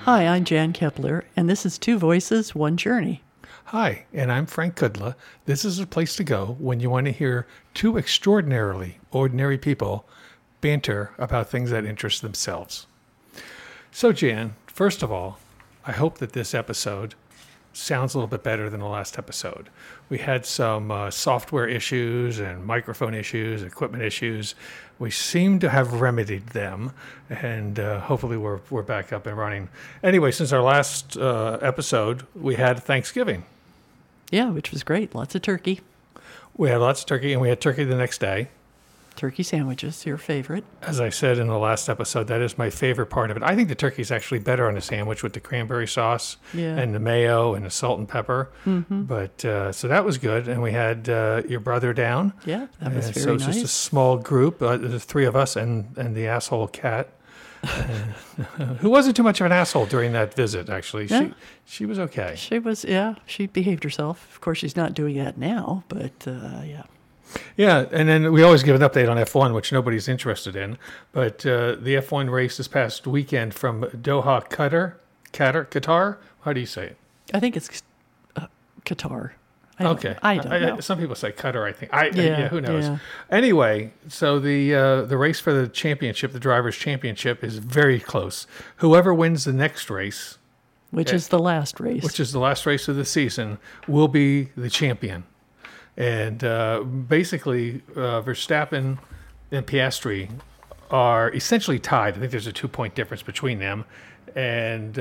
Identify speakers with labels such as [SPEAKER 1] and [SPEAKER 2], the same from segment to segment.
[SPEAKER 1] Hi, I'm Jan Kepler, and this is Two Voices, One Journey.
[SPEAKER 2] Hi, and I'm Frank Kudla. This is a place to go when you want to hear two extraordinarily ordinary people banter about things that interest themselves. So, Jan, first of all, I hope that this episode sounds a little bit better than the last episode. We had some software issues and microphone issues, equipment issues. We seem to have remedied them, and hopefully we're back up and running. Anyway, since our last episode, we had Thanksgiving.
[SPEAKER 1] Yeah, which was great. Lots of turkey.
[SPEAKER 2] We had lots of turkey, and we had turkey the next day.
[SPEAKER 1] Turkey sandwiches, your favorite.
[SPEAKER 2] As I said in the last episode, that is my favorite part of it. I think the turkey is actually better on a sandwich with the cranberry sauce and the mayo and the salt and pepper. Mm-hmm. But so that was good. And we had your brother down.
[SPEAKER 1] Yeah, that was very nice.
[SPEAKER 2] So it's just a small group, the three of us and the asshole cat. Who wasn't too much of an asshole during that visit, actually.
[SPEAKER 1] Yeah.
[SPEAKER 2] She was okay.
[SPEAKER 1] She was, she behaved herself. Of course, she's not doing that now, but yeah.
[SPEAKER 2] Yeah, and then we always give an update on F1, which nobody's interested in. But the F1 race this past weekend from Doha, Qatar. How do you say it?
[SPEAKER 1] I think it's Qatar.
[SPEAKER 2] Okay.
[SPEAKER 1] I don't know.
[SPEAKER 2] Some people say Qatar, I think. Who knows?
[SPEAKER 1] Yeah.
[SPEAKER 2] Anyway, so the race for the championship, the Drivers' Championship, is very close. Whoever wins the next race,
[SPEAKER 1] which is the last race.
[SPEAKER 2] Which is the last race of the season, will be the champion. And basically, Verstappen and Piastri are essentially tied. I think there's a 2-point difference between them. And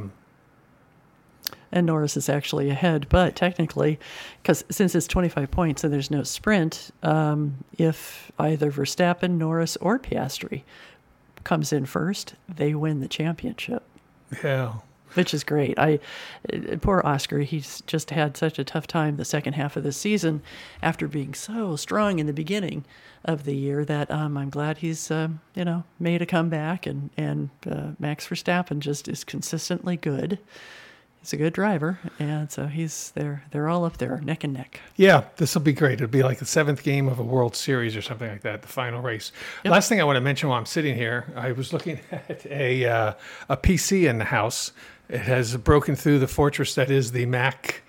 [SPEAKER 1] Norris is actually ahead. But technically, because since it's 25 points and there's no sprint, if either Verstappen, Norris, or Piastri comes in first, they win the championship.
[SPEAKER 2] Yeah.
[SPEAKER 1] Which is great. Poor Oscar, he's just had such a tough time the second half of the season after being so strong in the beginning of the year that I'm glad he's made a comeback, and Max Verstappen just is consistently good. He's a good driver, and so they're all up there, neck and neck.
[SPEAKER 2] Yeah, this will be great. It'll be like the 7th game of a World Series or something like that, the final race. Yep. Last thing I want to mention while I'm sitting here, I was looking at a PC in the house. It has broken through the fortress that is the Mac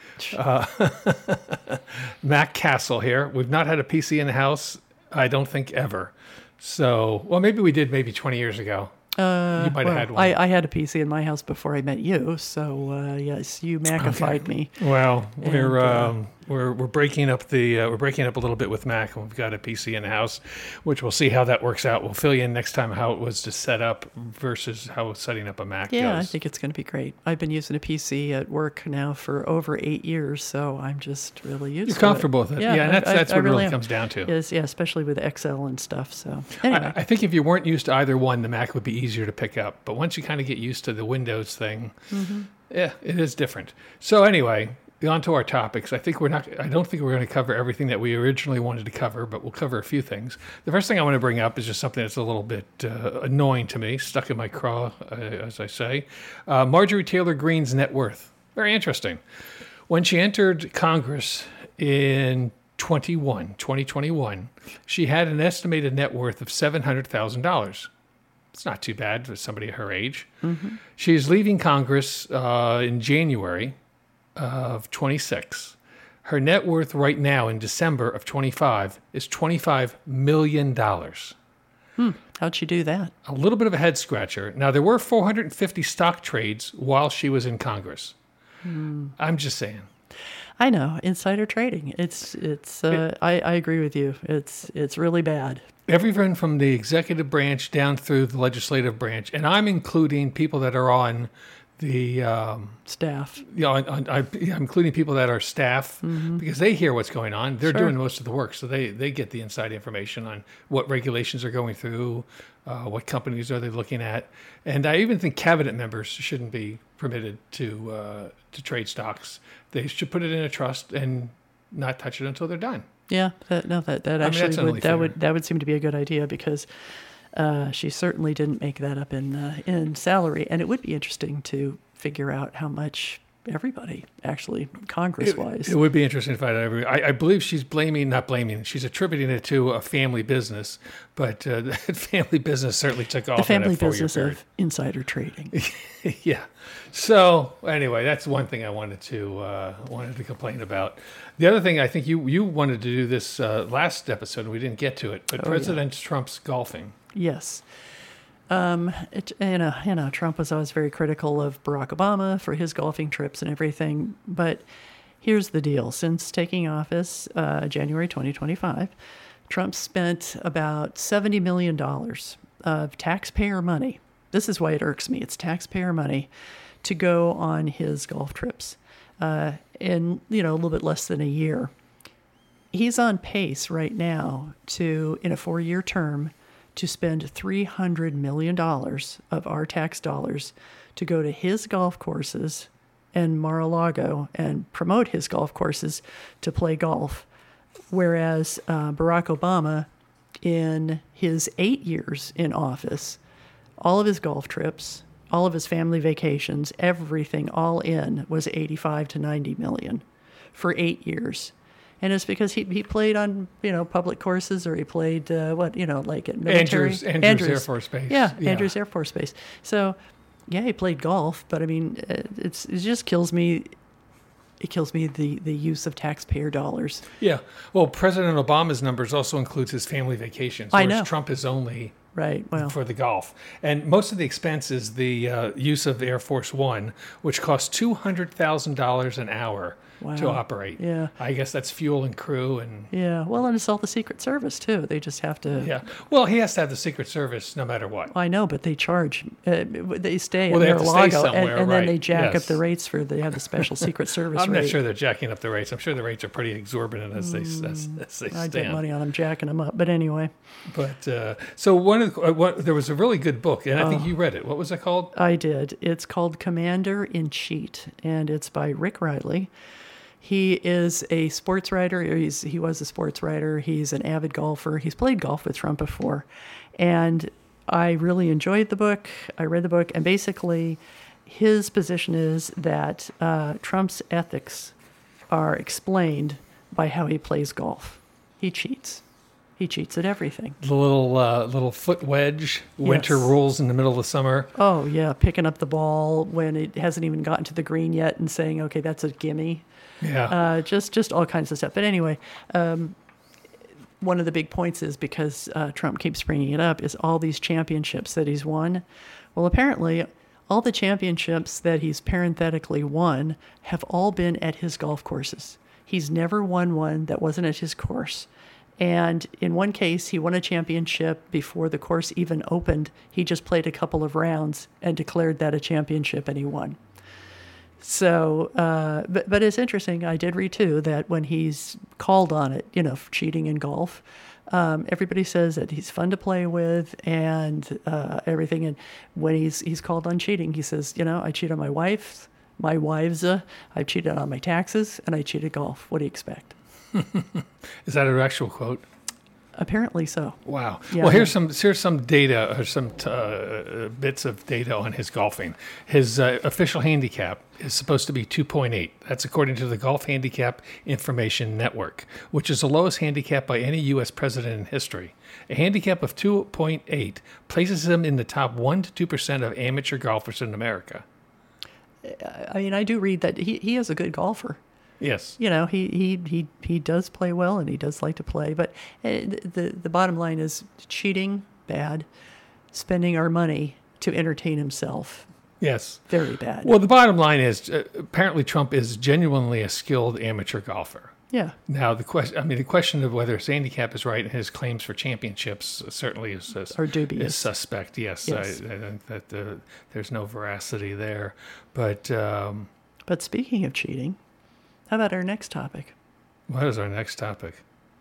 [SPEAKER 2] Mac castle here. We've not had a PC in the house, I don't think, ever. So, well, maybe we did 20 years ago. You might have had one.
[SPEAKER 1] I had a PC in my house before I met you, so yes, you Macified me.
[SPEAKER 2] Well, we're breaking up we're breaking up a little bit with Mac, and we've got a PC in the house, which we'll see how that works out. We'll fill you in next time how it was to set up versus how setting up a Mac goes.
[SPEAKER 1] I think it's going to be great. I've been using a PC at work now for over 8 years, so I'm just really used to it.
[SPEAKER 2] You're comfortable with it. Yeah, and that's what it really comes down to.
[SPEAKER 1] Especially with Excel and stuff. So anyway.
[SPEAKER 2] I think if you weren't used to either one, the Mac would be easier to pick up. But once you kind of get used to the Windows thing, yeah, it is different. So anyway, on to our topics. I don't think we're going to cover everything that we originally wanted to cover, but we'll cover a few things. The first thing I want to bring up is just something that's a little bit annoying to me, stuck in my craw, as I say. Marjorie Taylor Greene's net worth. Very interesting. When she entered Congress in 2021, she had an estimated net worth of $700,000. It's not too bad for somebody her age. Mm-hmm. She's leaving Congress in January of 26. Her net worth right now in December of 25 is $25 million.
[SPEAKER 1] How'd she do that?
[SPEAKER 2] A little bit of a head scratcher. Now, there were 450 stock trades while she was in Congress. I'm just saying.
[SPEAKER 1] I know, insider trading. I agree with you. It's really bad.
[SPEAKER 2] Everyone from the executive branch down through the legislative branch, and I'm including people that are on the
[SPEAKER 1] staff.
[SPEAKER 2] I'm including people that are staff because they hear what's going on. They're doing most of the work, so they get the inside information on what regulations are going through, what companies are they looking at, and I even think cabinet members shouldn't be permitted to trade stocks. They should put it in a trust and not touch it until they're done.
[SPEAKER 1] Yeah, that would seem to be a good idea because she certainly didn't make that up in salary, and it would be interesting to figure out how much everybody, actually, Congress-wise.
[SPEAKER 2] It would be interesting to find out. I believe she's she's attributing it to a family business, but that family business certainly took off.
[SPEAKER 1] The family
[SPEAKER 2] in that 4-year
[SPEAKER 1] business
[SPEAKER 2] period.
[SPEAKER 1] of insider trading.
[SPEAKER 2] Yeah. So anyway, that's one thing I wanted to complain about. The other thing, I think you wanted to do this last episode, and we didn't get to it, but President Trump's golfing.
[SPEAKER 1] Yes. Trump was always very critical of Barack Obama for his golfing trips and everything. But here's the deal. Since taking office, January 2025, Trump spent about $70 million of taxpayer money. This is why it irks me. It's taxpayer money to go on his golf trips in, a little bit less than a year. He's on pace right now to, in a 4-year term, to spend $300 million of our tax dollars to go to his golf courses in Mar-a-Lago and promote his golf courses to play golf. Whereas Barack Obama, in his 8 years in office, all of his golf trips, all of his family vacations, everything all in was 85 to 90 million for 8 years. And it's because he played on, public courses, or he played, like at military.
[SPEAKER 2] Andrews Air Force Base.
[SPEAKER 1] Yeah, Andrews Air Force Base. So, yeah, he played golf, but I mean, it just kills me. It kills me the use of taxpayer dollars.
[SPEAKER 2] Yeah. Well, President Obama's numbers also includes his family vacations,
[SPEAKER 1] I
[SPEAKER 2] whereas
[SPEAKER 1] know.
[SPEAKER 2] Trump is only
[SPEAKER 1] for
[SPEAKER 2] the golf. And most of the expense is the use of Air Force One, which costs $200,000 an hour to operate.
[SPEAKER 1] Yeah.
[SPEAKER 2] I guess that's fuel and crew and.
[SPEAKER 1] Yeah. Well, and it's all the Secret Service too. They just have to.
[SPEAKER 2] Yeah. Well, he has to have the Secret Service no matter what.
[SPEAKER 1] I know, but they charge. They stay
[SPEAKER 2] Well,
[SPEAKER 1] in
[SPEAKER 2] they have to stay
[SPEAKER 1] Mar-a-Lago,
[SPEAKER 2] somewhere,
[SPEAKER 1] and then
[SPEAKER 2] right.
[SPEAKER 1] they jack
[SPEAKER 2] Yes.
[SPEAKER 1] up the rates for. They have the special Secret Service
[SPEAKER 2] I'm
[SPEAKER 1] rate.
[SPEAKER 2] not sure they're jacking up the rates. I'm sure the rates are pretty exorbitant as they stand.
[SPEAKER 1] I bet money on them jacking them up. But anyway.
[SPEAKER 2] But so there was a really good book, and I think you read it. What was it called?
[SPEAKER 1] I did. It's called Commander in Cheat, and it's by Rick Riley. He is a sports writer. He was a sports writer. He's an avid golfer. He's played golf with Trump before. And I really enjoyed the book. I read the book. And basically, his position is that Trump's ethics are explained by how he plays golf. He cheats. He cheats at everything.
[SPEAKER 2] The little foot wedge, winter
[SPEAKER 1] Yes.
[SPEAKER 2] rules in the middle of the summer.
[SPEAKER 1] Oh, yeah. Picking up the ball when it hasn't even gotten to the green yet and saying, okay, that's a gimme.
[SPEAKER 2] Yeah.
[SPEAKER 1] Just all kinds of stuff. But anyway, one of the big points is, because Trump keeps bringing it up, is all these championships that he's won. Well, apparently, all the championships that he's parenthetically won have all been at his golf courses. He's never won one that wasn't at his course. And in one case, he won a championship before the course even opened. He just played a couple of rounds and declared that a championship, and he won. So, but it's interesting. I did read too that when he's called on it, for cheating in golf, everybody says that he's fun to play with and everything. And when he's called on cheating, he says, I cheat on my wives, I cheated on my taxes, and I cheated golf. What do you expect?
[SPEAKER 2] Is that an actual quote?
[SPEAKER 1] Apparently so.
[SPEAKER 2] Wow.
[SPEAKER 1] Yeah.
[SPEAKER 2] Well, here's some data, or some bits of data on his golfing. His official handicap is supposed to be 2.8. That's according to the Golf Handicap Information Network, which is the lowest handicap by any U.S. president in history. A handicap of 2.8 places him in the top 1 to 2% of amateur golfers in America.
[SPEAKER 1] I mean, I do read that he is a good golfer.
[SPEAKER 2] Yes.
[SPEAKER 1] He does play well, and he does like to play. But the bottom line is cheating, bad. Spending our money to entertain himself,
[SPEAKER 2] Yes.
[SPEAKER 1] very bad.
[SPEAKER 2] Well, the bottom line is apparently Trump is genuinely a skilled amateur golfer.
[SPEAKER 1] Yeah.
[SPEAKER 2] Now, the question of whether his handicap is right and his claims for championships certainly is
[SPEAKER 1] dubious.
[SPEAKER 2] Is suspect. Yes.
[SPEAKER 1] Yes.
[SPEAKER 2] I think that there's no veracity there. But
[SPEAKER 1] Speaking of cheating, how about our next topic?
[SPEAKER 2] what is our next topic?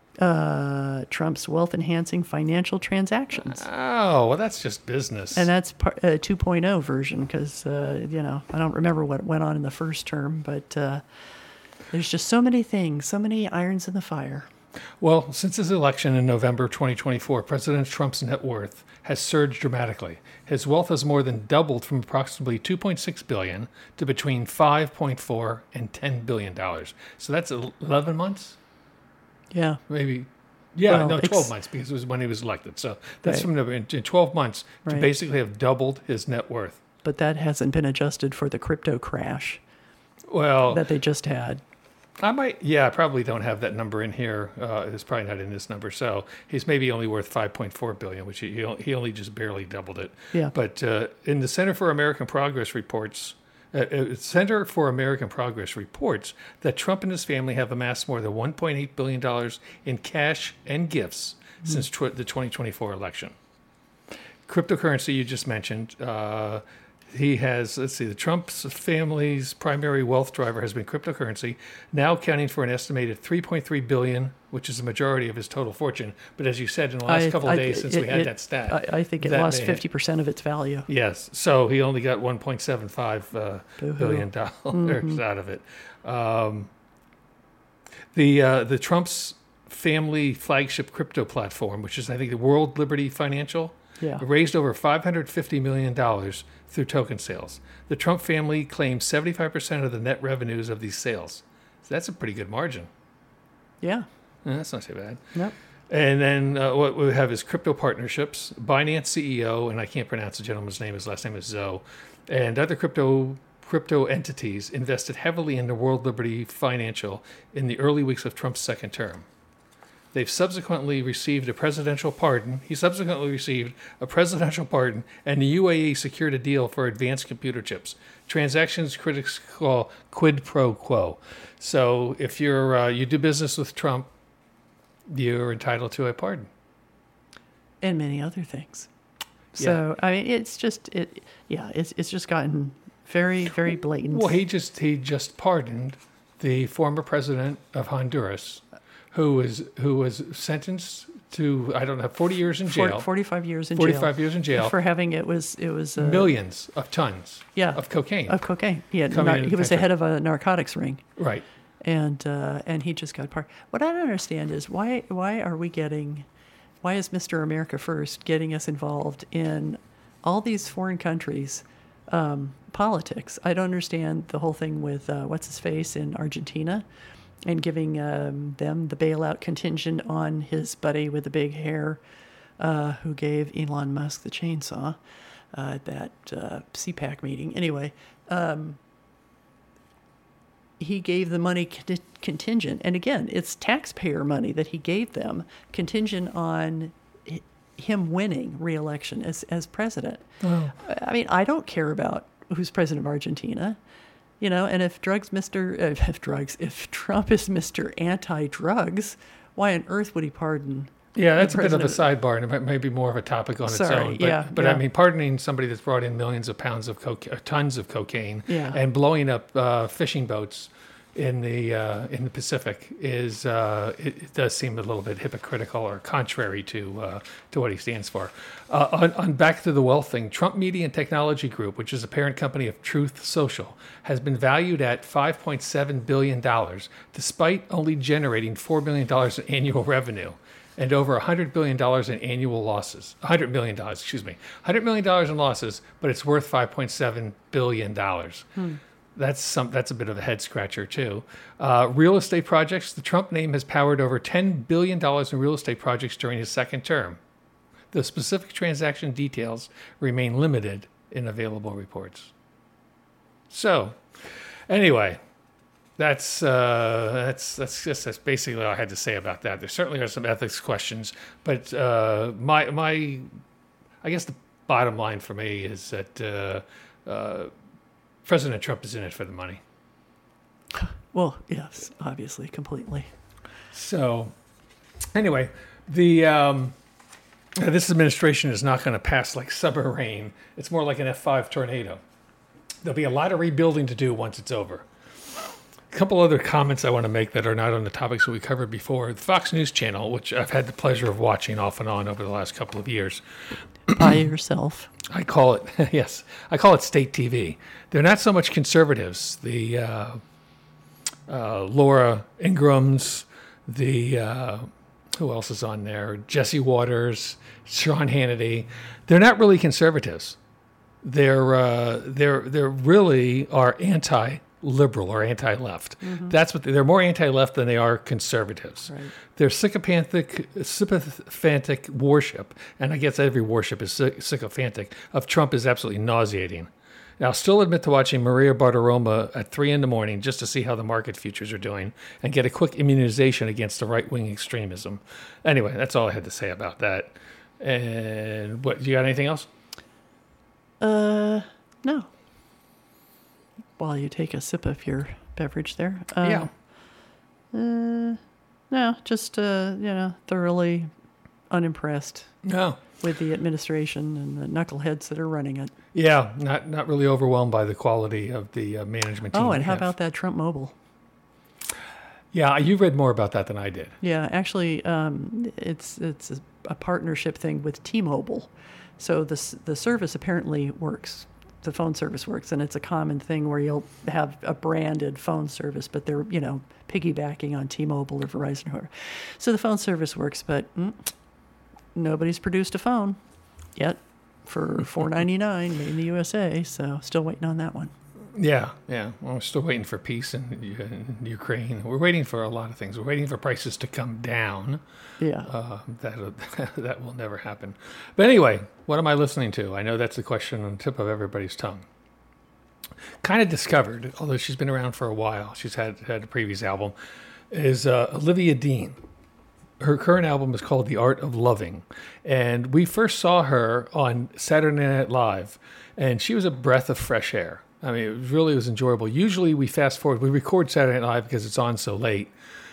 [SPEAKER 1] Trump's wealth-enhancing financial transactions.
[SPEAKER 2] Oh, well, that's just business.
[SPEAKER 1] And that's 2.0 version because, I don't remember what went on in the first term, but there's just so many things, so many irons in the fire.
[SPEAKER 2] Well, since his election in November 2024, President Trump's net worth has surged dramatically. His wealth has more than doubled from approximately $2.6 billion to between $5.4 and $10 billion. So that's 11 months?
[SPEAKER 1] Yeah.
[SPEAKER 2] Maybe. Yeah,
[SPEAKER 1] Well,
[SPEAKER 2] no, 12 months because it was when he was elected. So that's
[SPEAKER 1] Right.
[SPEAKER 2] from in 12 months to
[SPEAKER 1] Right.
[SPEAKER 2] basically have doubled his net worth.
[SPEAKER 1] But that hasn't been adjusted for the crypto crash
[SPEAKER 2] Well,
[SPEAKER 1] that they just had.
[SPEAKER 2] I probably don't have that number in here. It's probably not in this number. So he's maybe only worth $5.4 billion, which he only just barely doubled it.
[SPEAKER 1] Yeah.
[SPEAKER 2] But in the Center for American Progress reports, Center for American Progress reports that Trump and his family have amassed more than $1.8 billion in cash and gifts since the 2024 election. Cryptocurrency you just mentioned. He has, the Trump's family's primary wealth driver has been cryptocurrency, now accounting for an estimated $3.3 billion, which is the majority of his total fortune. But as you said, in the last couple of days since we had that stat.
[SPEAKER 1] I think it
[SPEAKER 2] that
[SPEAKER 1] lost
[SPEAKER 2] may-
[SPEAKER 1] 50% of its value.
[SPEAKER 2] Yes, so he only got $1.75
[SPEAKER 1] Boo-hoo.
[SPEAKER 2] billion out of it. The Trump's family flagship crypto platform, which is I think the World Liberty Financial,
[SPEAKER 1] Yeah.
[SPEAKER 2] raised over $550 million through token sales. The Trump family claims 75% of the net revenues of these sales. So that's a pretty good margin.
[SPEAKER 1] Yeah.
[SPEAKER 2] That's not too bad.
[SPEAKER 1] Nope.
[SPEAKER 2] And then what we have is crypto partnerships. Binance CEO, and I can't pronounce the gentleman's name, his last name is Zoe, and other crypto entities invested heavily in the World Liberty Financial in the early weeks of Trump's second term. They've subsequently received a presidential pardon. He subsequently received a presidential pardon, and the UAE secured a deal for advanced computer chips. Transactions critics call quid pro quo. So if you do business with Trump, you're entitled to a pardon.
[SPEAKER 1] And many other things. So, I mean, it's just gotten very, very blatant.
[SPEAKER 2] Well, he just pardoned the former president of Honduras, who was sentenced to, I don't know, 40 years in jail.
[SPEAKER 1] 45 years in
[SPEAKER 2] 45 years in jail.
[SPEAKER 1] For having it was
[SPEAKER 2] Millions of tons of cocaine.
[SPEAKER 1] Of cocaine. He was
[SPEAKER 2] country.
[SPEAKER 1] the head of a narcotics ring.
[SPEAKER 2] Right.
[SPEAKER 1] And he just got pardoned. What I don't understand is why is Mr. America First getting us involved in all these foreign countries' politics? I don't understand the whole thing with what's his face in Argentina, and giving them the bailout contingent on his buddy with the big hair, who gave Elon Musk the chainsaw at that CPAC meeting. Anyway. He gave the money contingent. And again, it's taxpayer money that he gave them contingent on him winning re-election as president.
[SPEAKER 2] Oh.
[SPEAKER 1] I mean, I don't care about who's president of Argentina, and if Trump is Mr. Anti-Drugs, why on earth would he pardon?
[SPEAKER 2] Yeah, that's a bit of a
[SPEAKER 1] president?
[SPEAKER 2] sidebar, and it might be more of a topic on its
[SPEAKER 1] Sorry,
[SPEAKER 2] own. But,
[SPEAKER 1] yeah,
[SPEAKER 2] but
[SPEAKER 1] yeah.
[SPEAKER 2] I mean, pardoning somebody that's brought in millions of pounds of tons of cocaine,
[SPEAKER 1] Yeah.
[SPEAKER 2] and blowing up fishing boats in the Pacific it does seem a little bit hypocritical or contrary to what he stands for. On back to the wealth thing, Trump Media and Technology Group, which is a parent company of Truth Social, has been valued at $5.7 billion, despite only generating $4 million in annual revenue and over $100 billion in annual losses. $100 million in losses, but it's worth $5.7 billion. That's a bit of a head scratcher too. Real estate projects. The Trump name has powered over $10 billion in real estate projects during his second term. The specific transaction details remain limited in available reports. So, anyway, that's basically all I had to say about that. There certainly are some ethics questions, but I guess the bottom line for me is that President Trump is in it for the money.
[SPEAKER 1] Well, yes, obviously, completely.
[SPEAKER 2] So, anyway, this administration is not going to pass like summer rain. It's more like an F5 tornado. There'll be a lot of rebuilding to do once it's over. A couple other comments I want to make that are not on the topics that we covered before. The Fox News Channel, which I've had the pleasure of watching off and on over the last couple of years.
[SPEAKER 1] By yourself.
[SPEAKER 2] I call it, yes, I call it state TV. They're not so much conservatives. The Laura Ingrams, Who else is on there? Jesse Waters, Sean Hannity. They're not really conservatives. They're really are anti-liberal or anti-left.
[SPEAKER 1] Mm-hmm.
[SPEAKER 2] That's what they're more anti-left than they are conservatives.
[SPEAKER 1] Right.
[SPEAKER 2] They're sycophantic worship, and I guess every worship is sycophantic, of Trump is absolutely nauseating. Now, I'll still admit to watching Maria Bartiromo at 3 a.m. just to see how the market futures are doing and get a quick immunization against the right-wing extremism. Anyway, that's all I had to say about that. And what, you got anything else?
[SPEAKER 1] No. While you take a sip of your beverage there.
[SPEAKER 2] Yeah.
[SPEAKER 1] No, just, thoroughly unimpressed
[SPEAKER 2] No.
[SPEAKER 1] with the administration and the knuckleheads that are running it.
[SPEAKER 2] Yeah, not really overwhelmed by the quality of the management team.
[SPEAKER 1] Oh, and how about that Trump Mobile?
[SPEAKER 2] Yeah, you read more about that than I did.
[SPEAKER 1] Yeah, actually, it's a partnership thing with T-Mobile. So the service apparently works. The phone service works, and it's a common thing where you'll have a branded phone service, but they're, piggybacking on T-Mobile or Verizon or whoever. So the phone service works, but nobody's produced a phone yet for $4.99 made in the USA, so still waiting on that one.
[SPEAKER 2] Yeah. Well, we're still waiting for peace in Ukraine. We're waiting for a lot of things. We're waiting for prices to come down.
[SPEAKER 1] Yeah.
[SPEAKER 2] That will never happen. But anyway, what am I listening to? I know that's the question on the tip of everybody's tongue. Kind of discovered, although she's been around for a while, she's had a previous album, is Olivia Dean. Her current album is called The Art of Loving. And we first saw her on Saturday Night Live, and she was a breath of fresh air. I mean, it really was enjoyable. Usually we fast forward. We record Saturday Night Live because it's on so late,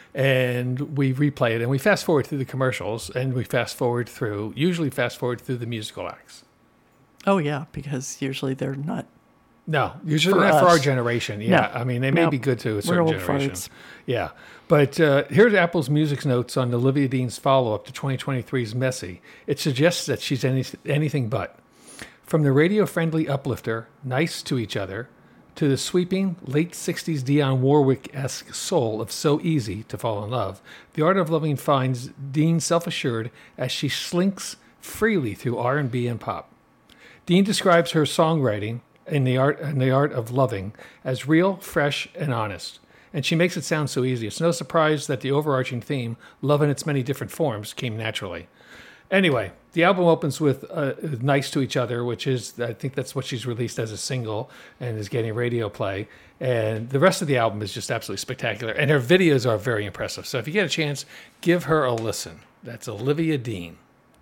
[SPEAKER 2] and we replay it, and we fast forward through the commercials, and we usually fast forward through the musical acts.
[SPEAKER 1] Oh, yeah, because usually they're not.
[SPEAKER 2] No, usually not for our generation. Yeah, no. I mean, they may be good to a certain generation. Farts. Yeah, but here's Apple's Music Notes on Olivia Dean's follow-up to 2023's Messy. It suggests that she's anything but. From the radio-friendly uplifter, Nice to Each Other, to the sweeping, late 60s Dionne Warwick-esque soul of So Easy to Fall in Love, The Art of Loving finds Dean self-assured as she slinks freely through R&B and pop. Dean describes her songwriting in the art of loving as real, fresh, and honest. And she makes it sound so easy. It's no surprise that the overarching theme, love in its many different forms, came naturally. Anyway, the album opens with Nice to Each Other, which is, I think that's what she's released as a single and is getting radio play. And the rest of the album is just absolutely spectacular. And her videos are very impressive. So if you get a chance, give her a listen. That's Olivia Dean.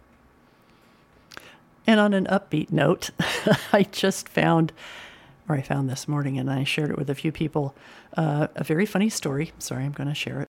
[SPEAKER 1] And on an upbeat note, I found this morning, and I shared it with a few people, a very funny story. Sorry, I'm going to share